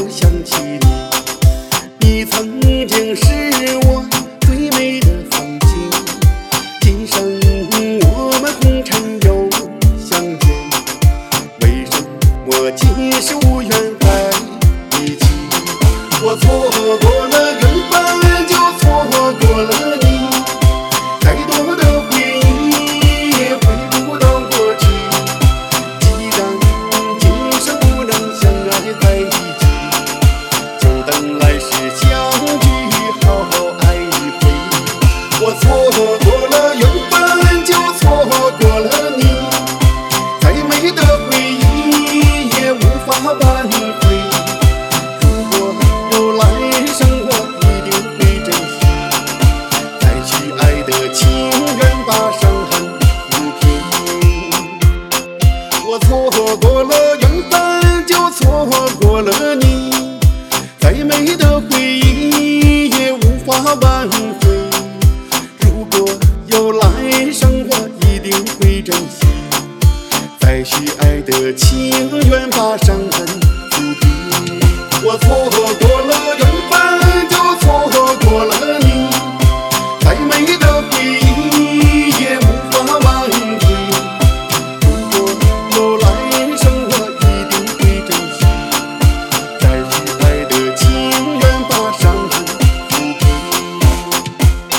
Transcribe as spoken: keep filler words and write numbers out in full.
又想起你，你曾经是我最美的风景。今生我们红尘又相见，为什么今世无缘在一起？我错过了缘分，就错过了你，再多的回忆也回不到过去。既然今生不能相爱在一起，就等来世相聚，好好爱一回。我错过了缘分，就错过了你，再美的回忆也无法挽回。如果有来生，我一定会珍惜，再去爱的情愿把伤痕抚平。我错过了缘分，就错过了你，再美的回忆也无法挽回。如果有来生，我一定会珍惜，再去爱的情愿把伤